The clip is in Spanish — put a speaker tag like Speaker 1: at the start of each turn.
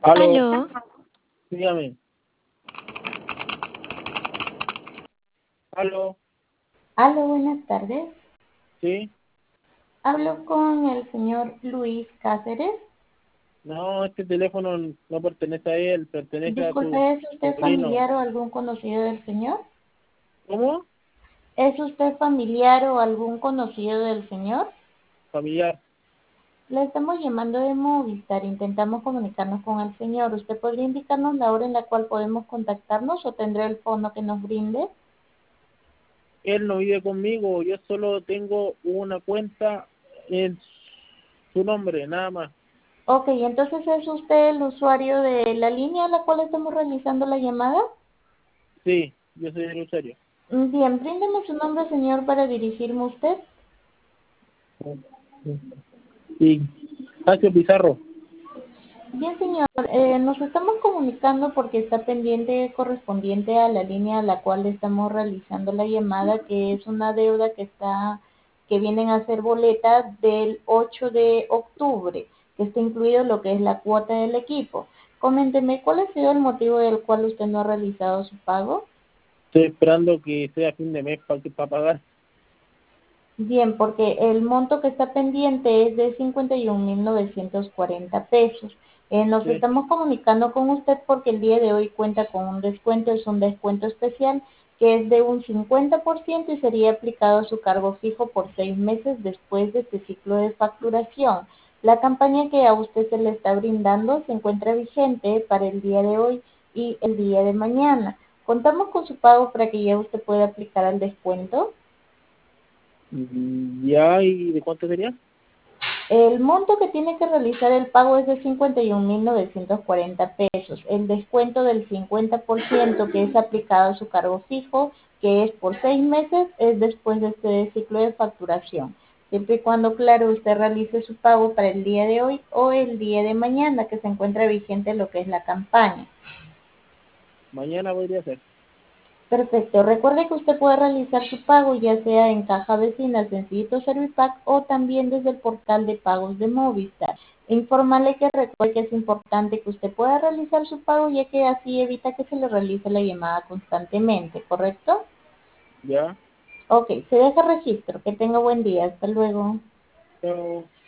Speaker 1: Aló,
Speaker 2: Aló,
Speaker 1: dígame. Aló,
Speaker 2: aló, buenas tardes.
Speaker 1: sí.
Speaker 2: Hablo con el señor Luis Cáceres.
Speaker 1: No, este teléfono no pertenece a él, pertenece a su
Speaker 2: Disculpe, ¿es usted
Speaker 1: sobrino.
Speaker 2: familiar o algún conocido del señor?
Speaker 1: ¿Cómo?
Speaker 2: ¿Es usted familiar o algún conocido del señor?
Speaker 1: Familiar.
Speaker 2: Le estamos llamando de Movistar. Intentamos comunicarnos con el señor. ¿Usted podría indicarnos la hora en la cual podemos contactarnos o tendré el fondo que nos brinde?
Speaker 1: Él no vive conmigo, yo solo tengo una cuenta en su nombre, nada más.
Speaker 2: Ok, entonces ¿es usted el usuario de la línea a la cual estamos realizando la llamada?
Speaker 1: Sí, yo soy el usuario.
Speaker 2: Bien, bríndeme su nombre, señor, para dirigirme a usted.
Speaker 1: Sí, Ignacio Pizarro.
Speaker 2: Bien, señor, nos estamos comunicando porque está pendiente correspondiente a la línea a la cual estamos realizando la llamada, que es una deuda que vienen a ser boleta del 8 de octubre, que está incluido lo que es la cuota del equipo. Coménteme, ¿cuál ha sido el motivo del cual usted no ha realizado su pago?
Speaker 1: Estoy esperando que sea fin de mes para pagar.
Speaker 2: Bien, porque el monto que está pendiente es de 51.940 pesos. Nos
Speaker 1: Sí,
Speaker 2: estamos comunicando con usted porque el día de hoy cuenta con un descuento, es un descuento especial que es de un 50% y sería aplicado a su cargo fijo por 6 meses después de este ciclo de facturación. La campaña que a usted se le está brindando se encuentra vigente para el día de hoy y el día de mañana. Contamos con su pago para que ya usted pueda aplicar al descuento.
Speaker 1: ya, ¿y de cuánto sería?
Speaker 2: El monto que tiene que realizar el pago es de 51.940 pesos. El descuento del 50% que es aplicado a su cargo fijo, que es por 6 meses, es después de este ciclo de facturación. Siempre y cuando, claro, usted realice su pago para el día de hoy o el día de mañana, que se encuentra vigente lo que es la campaña.
Speaker 1: Mañana podría ser.
Speaker 2: Perfecto. Recuerde que usted puede realizar su pago ya sea en Caja Vecina, Sencillito Servipack o también desde el portal de pagos de Movistar. Informarle que recuerde que es importante que usted pueda realizar su pago ya que así evita que se le realice la llamada constantemente, ¿correcto?
Speaker 1: Ya,
Speaker 2: Ok, se deja registro. Que tenga buen día. Hasta luego.
Speaker 1: pero